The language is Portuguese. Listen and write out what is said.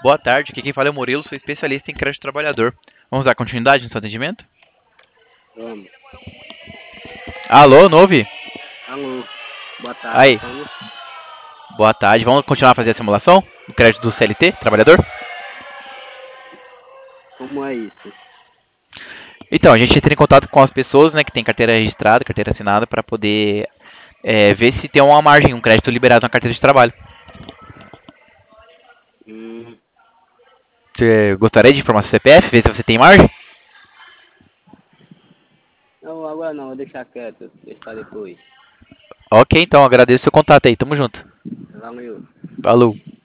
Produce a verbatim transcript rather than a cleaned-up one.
Boa tarde, aqui quem fala é o Murilo, sou especialista em crédito trabalhador. Vamos dar continuidade no seu atendimento? Vamos. Alô, Novi? Alô. Boa tarde. Aí, Estamos. boa tarde. Vamos continuar a fazer a simulação do crédito do C L T, trabalhador? Como é isso? Então, a gente entra em contato com as pessoas, né, que tem carteira registrada, carteira assinada, para poder é, ver se tem uma margem, um crédito liberado na carteira de trabalho. Hum, Você gostaria de informar seu C P F, ver se você tem margem? não, agora não, vou deixar quieto. Deixa pra depois. Ok, então, agradeço o seu contato aí, tamo junto. Valeu. Falou.